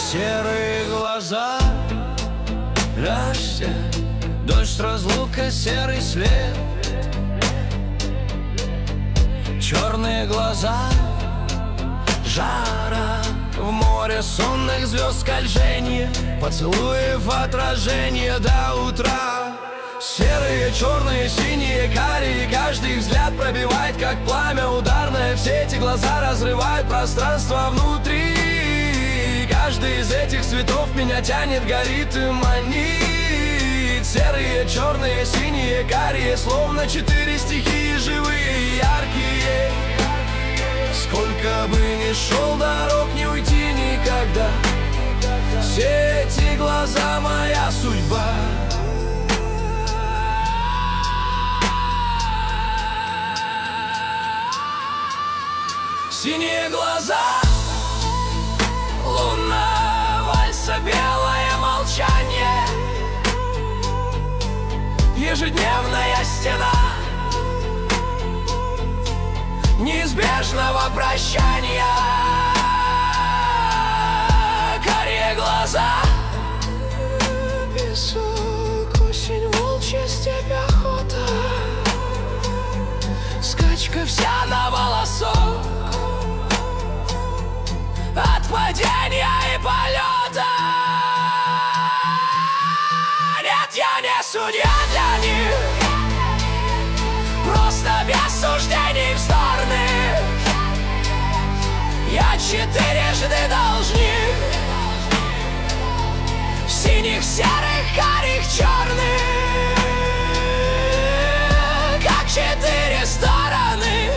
Серые глаза, дождя, дождь, разлука, серый след. Черные глаза, жара, в море сонных звезд скольжение, поцелуев отражение до утра. Серые, черные, синие, карие, каждый взгляд пробивает, как пламя ударное. Все эти глаза разрывают пространство внутри. Каждый из этих цветов меня тянет, горит и манит. Серые, черные, синие, карие, словно 4 стихии, живые, яркие. Сколько бы ни шел дорог, не уйти никогда. Все эти глаза — моя судьба. Синие глаза, луна, вальса, белое молчание, ежедневная стена неизбежного прощания. Карие глаза, песок, осень, волчья степь, охота, скачка вся на волосок от падения и полета. Нет, я не судья для них, просто без суждений в стороны. Я 4-жды должник, синих, серых, карих, черных, как 4 стороны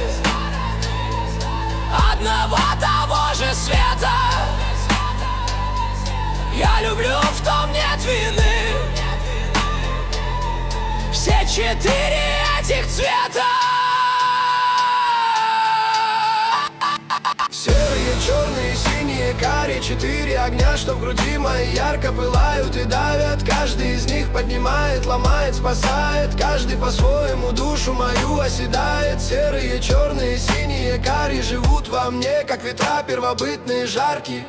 одного того же света. Я люблю, в том нет вины. Все 4 этих цвета. Серые, черные, синие, карие, 4 огня, что в груди мои ярко пылают и давят. Каждый из них поднимает, ломает, спасает. Каждый по-своему душу мою оседает. Серые, черные, синие, карие живут во мне, как ветра первобытные, жаркие.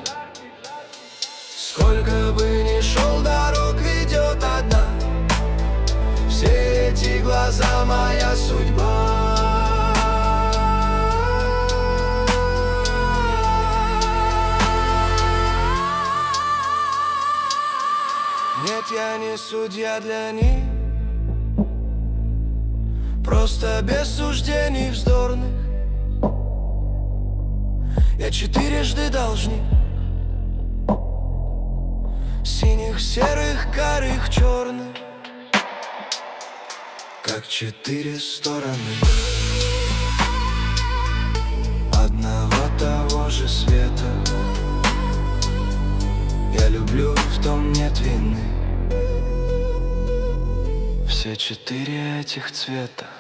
Сколько бы ни шел дорог, ведет одна. Все эти глаза — моя судьба. Нет, я не судья для них, просто без суждений вздорных. Я 4-жды должник, синих, серых, карих, черных, как 4 стороны одного того же света. Я люблю, в том нет вины. Все 4 этих цвета.